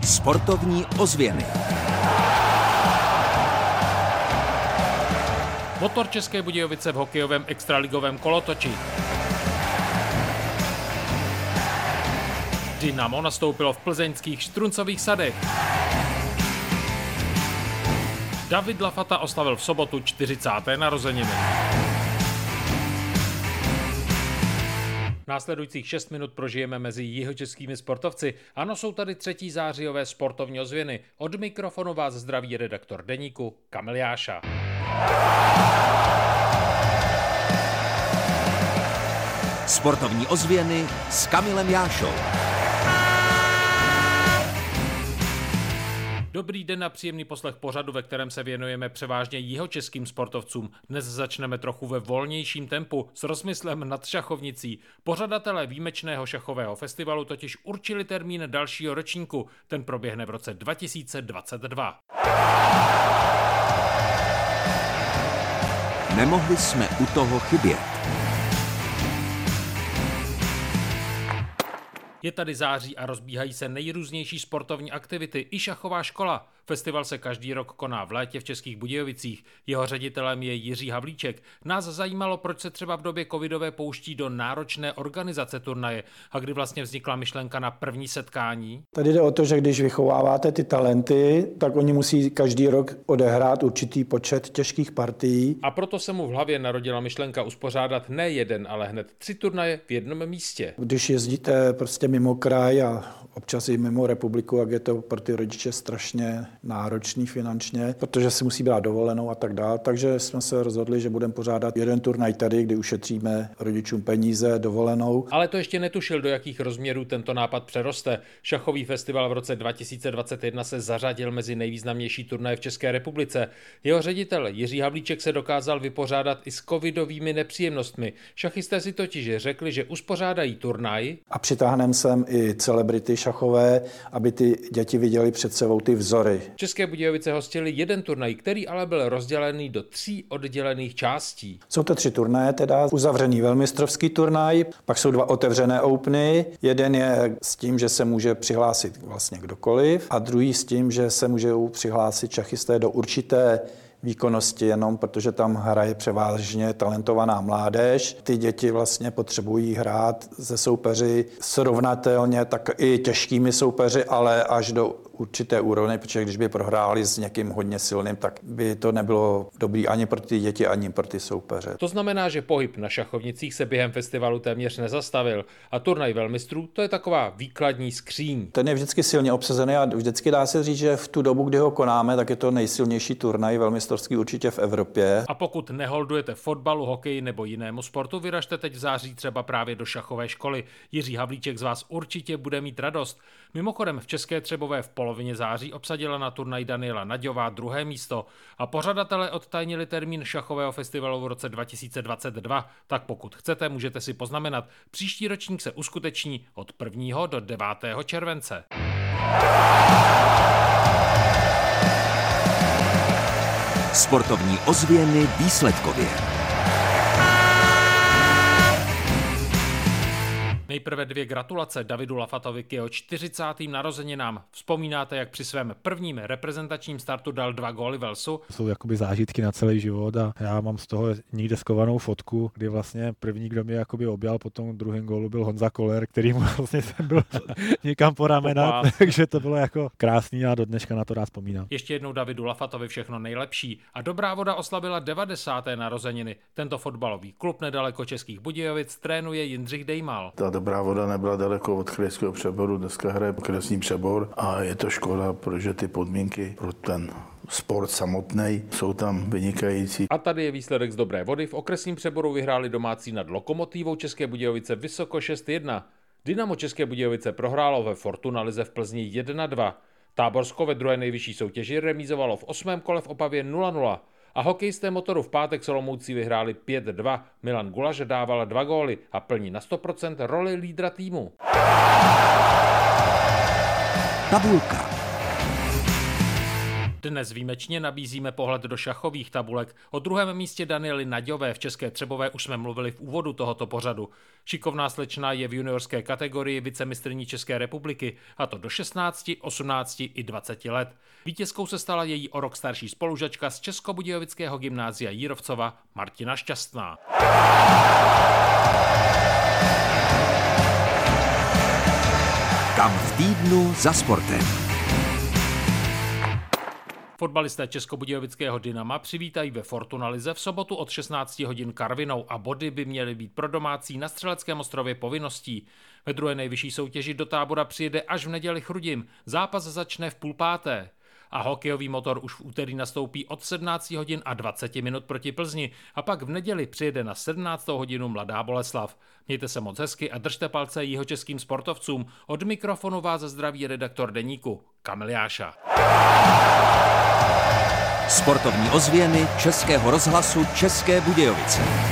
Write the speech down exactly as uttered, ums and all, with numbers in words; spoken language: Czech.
Sportovní ozvěny. Motor České Budějovice v hokejovém extraligovém kolotoči. Dynamo nastoupilo v plzeňských Štruncových sadech. David Lafata oslavil v sobotu čtyřicáté narozeniny. Následujících šest minut prožijeme mezi jihočeskými sportovci. Ano, jsou tady třetí zářijové sportovní ozvěny. Od mikrofonu vás zdraví redaktor Deníku Kamil Jáša. Sportovní ozvěny s Kamilem Jášou. Dobrý den a příjemný poslech pořadu, ve kterém se věnujeme převážně jihočeským sportovcům. Dnes začneme trochu ve volnějším tempu s rozmyslem nad šachovnicí. Pořadatelé výjimečného šachového festivalu totiž určili termín dalšího ročníku. Ten proběhne v roce dva tisíce dvacet dva. Nemohli jsme u toho chybět. Je tady září a rozbíhají se nejrůznější sportovní aktivity i šachová škola. Festival se každý rok koná v létě v Českých Budějovicích. Jeho ředitelem je Jiří Havlíček. Nás zajímalo, proč se třeba v době covidové pouští do náročné organizace turnaje a kdy vlastně vznikla myšlenka na první setkání. Tady jde o to, že když vychováváte ty talenty, tak oni musí každý rok odehrát určitý počet těžkých partií. A proto se mu v hlavě narodila myšlenka uspořádat ne jeden, ale hned tři turnaje v jednom místě. Když jezdíte prostě mimo kraj a občas i mimo republiku, jak je to pro ty rodiče strašně náročný finančně, protože si musí brát dovolenou a tak dále. Takže jsme se rozhodli, že budeme pořádat jeden turnaj tady, kdy ušetříme rodičům peníze, dovolenou. Ale to ještě netušil, do jakých rozměrů tento nápad přeroste. Šachový festival v roce dva tisíce dvacet jedna se zařadil mezi nejvýznamnější turnaje v České republice. Jeho ředitel Jiří Havlíček se dokázal vypořádat i s covidovými nepříjemnostmi. Šachisté si totiž řekli, že uspořádají turnaj. A přitáhneme sem i celebrity šachové, aby ty děti viděli před sebou ty vzory. České Budějovice hostili jeden turnaj, který ale byl rozdělený do tří oddělených částí. Jsou to tři turnaje, teda uzavřený velmistrovský turnaj, pak jsou dva otevřené openy. Jeden je s tím, že se může přihlásit vlastně kdokoliv, a druhý s tím, že se můžou přihlásit šachisté do určité výkonnosti, jenom protože tam hraje převážně talentovaná mládež. Ty děti vlastně potřebují hrát ze soupeři srovnatelně, tak i těžkými soupeři, ale až do určité úrovně, protože když by prohráli s někým hodně silným, tak by to nebylo dobrý ani pro ty děti, ani pro ty soupeře. To znamená, že pohyb na šachovnicích se během festivalu téměř nezastavil a turnaj velmistrů to je taková výkladní skříň. Ten je vždycky silně obsazený a vždycky dá se říct, že v tu dobu, kdy ho konáme, tak je to nejsilnější turnaj velmistrovský určitě v Evropě. A pokud neholdujete fotbalu, hokeji nebo jinému sportu, vyražte teď v září třeba právě do šachové školy. Jiří Havlíček z vás určitě bude mít radost. Mimochodem v České Třebové v polovině září obsadila na turnaj Daniela Naďová druhé místo a pořadatelé odtajnili termín šachového festivalu v roce dva tisíce dvacet dva, tak pokud chcete, můžete si poznamenat. Příští ročník se uskuteční od prvního do devátého července. Sportovní ozvěny výsledkově. Nejprve dvě gratulace Davidu Lafatovi k jeho čtyřicátým narozeninám. Vzpomínáte, jak při svém prvním reprezentačním startu dal dva góly Velsu? Jsou jakoby zážitky na celý život a já mám z toho někde skovanou fotku, kdy vlastně první, kdo mě jakoby objal po tom druhém gólu, byl Honza Koller, který mu vlastně jsem byl někam po ramena, takže to bylo jako krásný a do dneška na to rád vzpomínám. Ještě jednou Davidu Lafatovi všechno nejlepší. A Dobrá voda oslavila devadesáté narozeniny. Tento fotbalový klub nedaleko Českých Budějovic trénuje Jindřich Dejmal. Dobrá voda nebyla daleko od krajského přeboru, dneska hraje okresní přebor a je to škoda, protože ty podmínky pro ten sport samotný jsou tam vynikající. A tady je výsledek z Dobré vody. V okresním přeboru vyhráli domácí nad Lokomotivou České Budějovice vysoko šest jedna. Dynamo České Budějovice prohrálo ve Fortuna lize v Plzni jedna dva. Táborsko ve druhé nejvyšší soutěži remízovalo v osmém kole v Opavě nula nula. A hokejisté Motoru v pátek s Olomoucí vyhráli pět dva. Milan Gulaš dával dva góly a plní na sto procent roli lídra týmu. Tabulka. Dnes výjimečně nabízíme pohled do šachových tabulek. O druhém místě Daniely Naďové v České Třebové už jsme mluvili v úvodu tohoto pořadu. Šikovná slečna je v juniorské kategorii vicemistryní České republiky, a to do šestnácti, osmnácti i dvaceti let. Vítězkou se stala její o rok starší spolužačka z Českobudějovického gymnázia Jírovcova Martina Šťastná. Kam v týdnu za sportem. Fotbalisté Českobudějovického Dynama přivítají ve Fortuna lize v sobotu od šestnácti hodin Karvinou a body by měly být pro domácí na Střeleckém ostrově povinností. Ve druhé nejvyšší soutěži do Tábora přijede až v neděli Chrudim. Zápas začne v půl páté. A hokejový Motor už v úterý nastoupí od sedmnácti hodin a dvaceti minut proti Plzni a pak v neděli přijede na sedmnáctou hodinu Mladá Boleslav. Mějte se moc hezky a držte palce jihočeským sportovcům. Od mikrofonu vás zdraví redaktor Deníku Kamil Jáša. Sportovní ozvěny Českého rozhlasu České Budějovice.